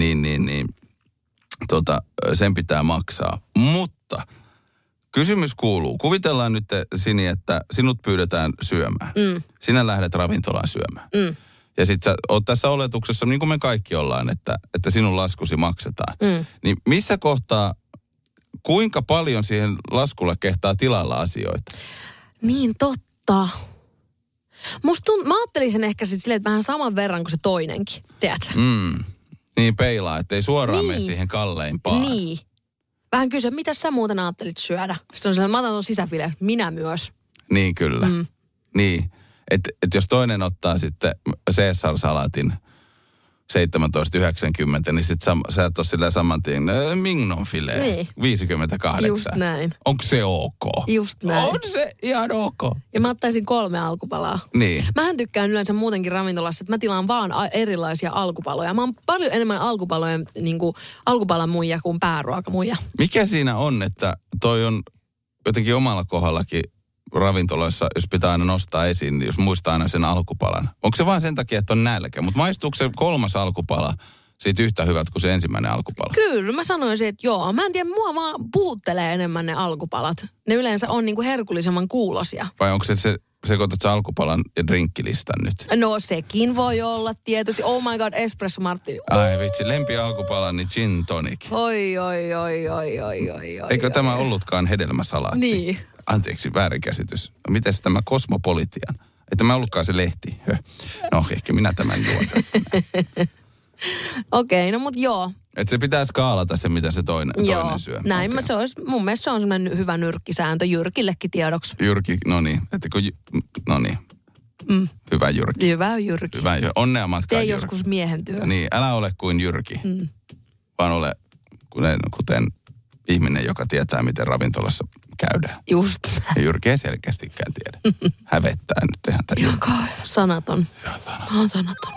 sen pitää maksaa. Mutta kysymys kuuluu, kuvitellaan nyt Sini, että sinut pyydetään syömään. Sinä lähdet ravintolaan syömään. Ja sit sä oot tässä oletuksessa, niin kuin me kaikki ollaan, että sinun laskusi maksetaan. Niin missä kohtaa, kuinka paljon siihen laskulla kehtaa tilalla asioita? Niin totta. Mä ajattelisin ehkä sit silleen, että vähän saman verran kuin se toinenkin, tiedätkö? Niin peilaa, ettei suoraan mene siihen kalleimpaan. Niin. Vähän kysyä, mitä sä muuten ajattelit syödä? Sitten on sellainen, mä otan ton sisäfileen, minä myös. Niin kyllä. Niin. Että jos toinen ottaa sitten Caesar-salatin 17,90, niin sit sä et ole silleen saman tien mignon filet, niin. 58. Just näin. Onko se ok? Just näin. On se ihan ok. Ja mä ottaisin 3 alkupalaa. Niin. Mähän tykkään yleensä muutenkin ravintolassa, että mä tilaan vaan erilaisia alkupaloja. Mä oon paljon enemmän alkupalan muija kuin pääruokamuija. Mikä siinä on, että toi on jotenkin omalla kohdallakin ravintoloissa, jos pitää aina nostaa esiin, niin jos muistaa aina sen alkupalan. Onko se vain sen takia, että on nälkä? Mutta maistuuko se 3. alkupala siitä yhtä hyvät kuin se ensimmäinen alkupala? Kyllä, mä sanoisin, että joo. Mä en tiedä, mua vaan puhuttelee enemmän ne alkupalat. Ne yleensä on niinku herkullisemman kuulosia. Vai onko se sekoitat sä alkupalan ja drinkkilistan nyt? No sekin voi olla tietysti. Oh my god, espresso martini. Ai vitsi, lempi alkupala, niin gin tonic. Oi. Eikö tämä ollutkaan hedelmäsalaatti? Niin. Anteeksi, väärinkäsitys. Mites tämä Kosmopolitian? Että mä ollutkaan se lehti. No, ehkä minä tämän juon tästä. Okei, no mut joo. Että se pitää skaalata se, mitä se toinen syö. Näin okay. Mun mielestä se on semmoinen hyvä nyrkkisääntö Jyrkillekin tiedoksi. Jyrki, no niin. Hyvä Jyrki. Hyvä Jyrki. Onnea matkaan Jyrki. Joskus miehen työ. Niin, älä ole kuin Jyrki, vaan ole kuten ihminen, joka tietää, miten ravintolassa käydään. Just. Ja Jyrki ei selkeästikään tiedä. Hävettää nyt ihan tämän Jyrki. Sanaton. Joo, sanaton.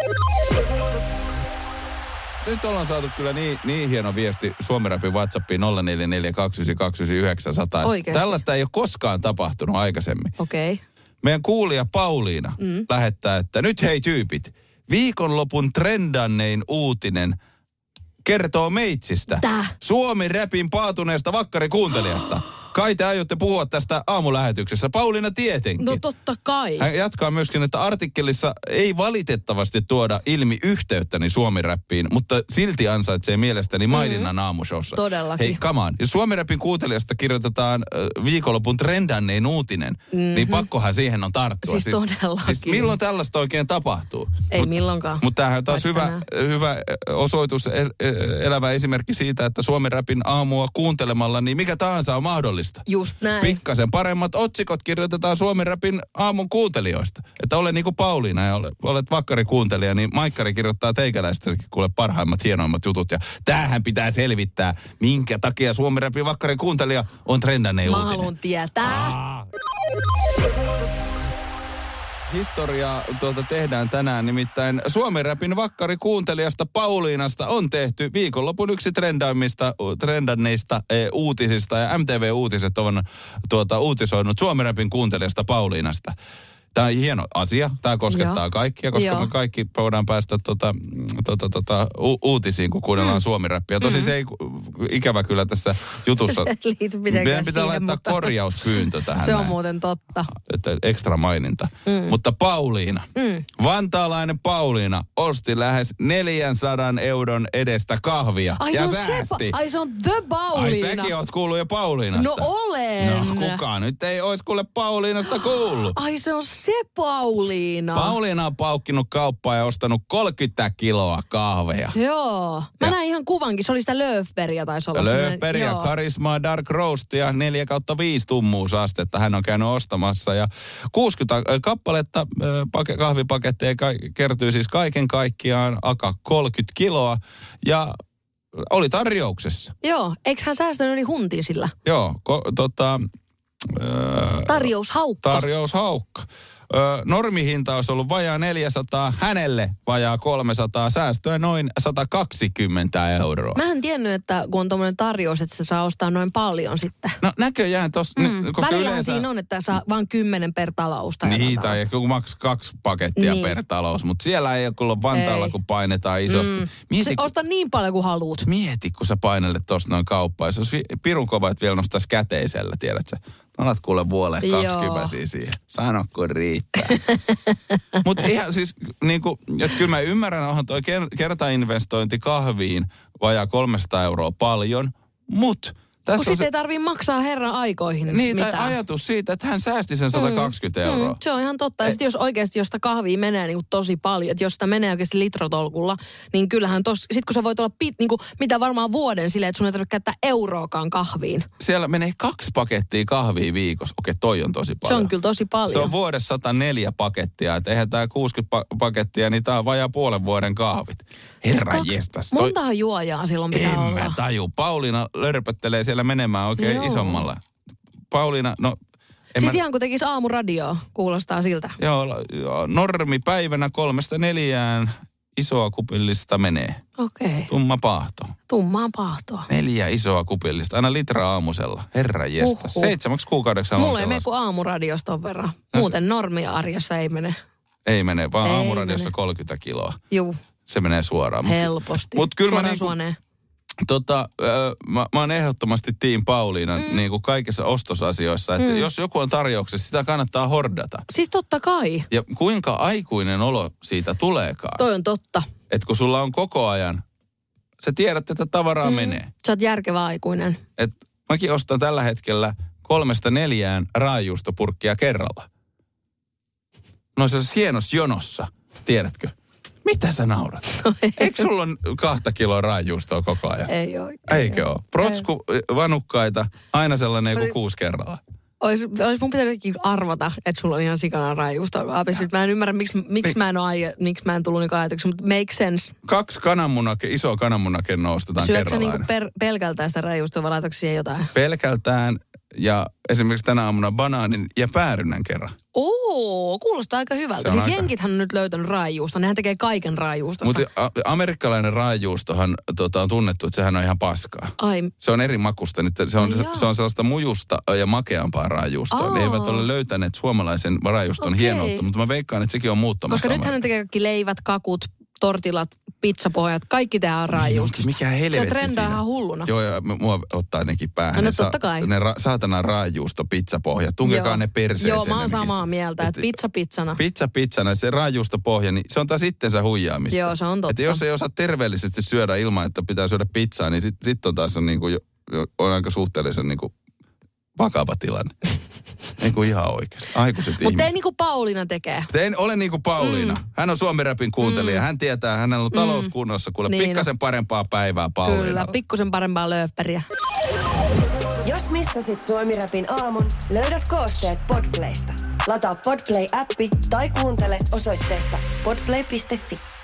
Nyt ollaan saatu kyllä niin hieno viesti Suomi-Rapin WhatsAppiin 0442992900. Oikeasti? Tällaista ei ole koskaan tapahtunut aikaisemmin. Okei. Okay. Meidän kuulija Pauliina lähettää, että nyt hei tyypit, viikonlopun trendannein uutinen kertoo meitsistä. Suomi-Rapin paatuneesta vakkarikuuntelijasta. Kai te aiotte puhua tästä aamulähetyksessä. Pauliina tietenkin. No totta kai. Hän jatkaa myöskin, että artikkelissa ei valitettavasti tuoda ilmi yhteyttäni Suomi-Rappiin, mutta silti ansaitsee mielestäni maininnan aamushowssa. Todellakin. Hei, come on. Jos Suomi-Rapin kuuntelijasta kirjoitetaan viikonlopun trendannein uutinen, niin pakkohan siihen on tarttua. Siis todellakin. Siis milloin tällaista oikein tapahtuu? Ei milloinkaan. Mutta tämähän on taas hyvä osoitus, elävä esimerkki siitä, että Suomi-Rapin aamua kuuntelemalla, niin mikä tahansa on mahdollista. Just näin. Pikkasen paremmat otsikot kirjoitetaan Suomi-Rapin aamun kuuntelijoista. Että ole niin kuin Pauliina ja olet vakkarikuuntelija, niin Maikkari kirjoittaa teikäläistäkin kuule parhaimmat, hienoimmat jutut. Ja tämähän pitää selvittää, minkä takia Suomi-Rapin vakkarikuuntelija on trendanneen uutinen. Mä haluan tietää. Historiaa tehdään tänään, nimittäin Suomi-Rapin vakkarikuuntelijasta Pauliinasta on tehty viikonlopun yksi trendanneista uutisista, ja MTV-uutiset on uutisoinut Suomi-Rapin kuuntelijasta Pauliinasta. Tämä on hieno asia. Tämä koskettaa kaikkia, koska me kaikki voidaan päästä uutisiin, kun kuunnellaan Suomi-Rappia. Tosin se ei ikävä kyllä tässä jutussa. Meidän pitää laittaa korjauspyyntö tähän. Se on muuten totta. Että ekstra maininta. Mutta Pauliina, vantaalainen Pauliina osti lähes 400 euron edestä kahvia ja säästi. Ai se on The Pauliina. Ai säkin oot kuullut jo Pauliinasta. No olen. No kukaan nyt ei ois kuule Pauliinasta kuullut. Ai se on se Pauliina. Pauliina on paukkinut kauppaa ja ostanut 30 kiloa kahveja. Joo. Mä näin ihan kuvankin. Se oli sitä Löfbergia taisi olla. Löfbergia, karismaa, dark roastia, 4/5 tummuusastetta hän on käynyt ostamassa. Ja 60 kappaletta kahvipaketteja kertyy siis kaiken kaikkiaan 30 kiloa. Ja oli tarjouksessa. Joo. Eikö hän säästänyt yli huntia sillä? Joo. Tarjoushaukka. Normihinta olisi ollut vajaa 400, hänelle vajaa 300, säästöä noin 120 euroa. Mä en tiennyt, että kun on tommoinen tarjous, että se saa ostaa noin paljon sitten. No näköjään tossa, koska välillähän siinä on, että saa vaan 10 per talous. Niin, tai ehkä maksaa 2 pakettia per talous, mutta siellä ei ole Vantaalla, kun painetaan isosti. Se osta niin paljon kuin haluut. Mieti, kun sä painelet tosta noin kauppaan. Se olisi pirun kova, että vielä nostaisi käteisellä, tiedätkö? Alat kuule vuolle 20 siihen. Sano, kun riittää. Mutta ihan siis, niinku, että kyllä mä ymmärrän, onhan toi kertainvestointi kahviin vajaa 300 euroa paljon, mutta kun sitten ei tarvitse maksaa herran aikoihin mitään. Ajatus siitä, että hän säästi sen 120 euroa. Se on ihan totta. Ja sitten jos oikeasti josta kahvia menee niin kuin tosi paljon, että jos sitä menee oikeasti litrotolkulla, niin kyllähän sitten kun sä voit olla niin kuin, mitä varmaan vuoden silleen, että sun ei tarvitse käyttää euroakaan kahviin. Siellä menee 2 pakettia kahvia viikossa. Okei, toi on tosi paljon. Se on kyllä tosi paljon. Se on vuodessa 104 pakettia. Että eihän tää 60 pakettia, niin tää on vajaa puolen vuoden kahvit. Herran jestas. Montahan juojaa silloin pitää olla. En mä taju. Pauliina lörpöttelee siellä menemään oikein isommalla. Pauliina, no... Siis ihan kun tekisi aamuradioa, kuulostaa siltä. Joo, normipäivänä 3-4 isoa kupillista menee. Okei. Tumma paahto. Tummaa paahtoa. 4 isoa kupillista, aina litra aamusella. Herra jestas. 7 kuukaudeksi on. Mulla ei mene kuin aamuradiosta ton verran. Muuten normiarjessa ei mene. Ei mene, vaan aamuradiossa 30 kiloa. Juu. Se menee suoraan. Helposti. Mutta kyllä mä oon ehdottomasti Team Pauliina niin kuin kaikissa ostosasioissa, että jos joku on tarjouksessa, sitä kannattaa hordata. Siis totta kai. Ja kuinka aikuinen olo siitä tuleekaan. Toi on totta. Että kun sulla on koko ajan, sä tiedät, että tavaraa menee. Sä oot järkevä aikuinen. Et mäkin ostan tällä hetkellä 3-4 raajuustopurkkia kerralla. No se hienossa jonossa, tiedätkö? Mitä sä naurat? No eikö sulla on 2 kiloa raajuustoa koko ajan? Ei ole. Eikö ole? Protsku vanukkaita, aina sellainen kuin 6 kerralla. Olisi mun pitänytkin arvata, että sulla on ihan sikana raajuustoa. Mä en ymmärrä, miksi mä en tullut niin ajatuksi, mutta make sense. 2 isoa kananmunakennoa ostetaan kerralla. Syötkö sä niinku pelkältään sitä raajuustoa vai laitatko siihen jotain? Pelkältään ja esimerkiksi tänä aamuna banaanin ja päärynän kerran. Kuulostaa aika hyvältä. Siis jenkithän on nyt löytänyt raajuusta. Nehän tekee kaiken raajuustosta. Mutta amerikkalainen raajuustohan on tunnettu, että sehän on ihan paskaa. Ai. Se on eri makusta. Se on sellaista mujusta ja makeampaa raajuustoa. Ne eivät ole löytäneet suomalaisen raajuuston hienoutta, mutta mä veikkaan, että sekin on muuttamassa. Koska nythän ne tekee kaikki leivät, kakut, tortilat, pizzapohjat, kaikki tehdään raajuustosta. Mikä helvetti. Se trendaa ihan hulluna. Joo, ja mua ottaa nekin päähän. No totta kai. Ne saatana raajuusto pizzapohjat. Tunkekaa ne perseeseen. Joo, mä oon samaa mieltä, että pizza pizzana. Pizza pizzana, se raajuustopohja, niin se on taas itsensä huijaamista. Joo, se on totta. Että jos ei osaa terveellisesti syödä ilman, että pitää syödä pizzaa, niin sit on taas on aika suhteellisen niinku vakava tilanne. Niin kuin ihan oikeasti. Aikuiset ihmiset. Mutta ei niin kuin Pauliina tekee. En ole niin kuin Pauliina. Hän on Suomi-räpin kuuntelija. Hän tietää, hänellä on talouskunnossa. Kuule, niin pikkasen parempaa päivää Pauliinalla. Kyllä, pikkusen parempaa lööppäriä. Jos missasit Suomi-räpin aamun, löydät koosteet Podplaysta. Lataa Podplay-appi tai kuuntele osoitteesta podplay.fi.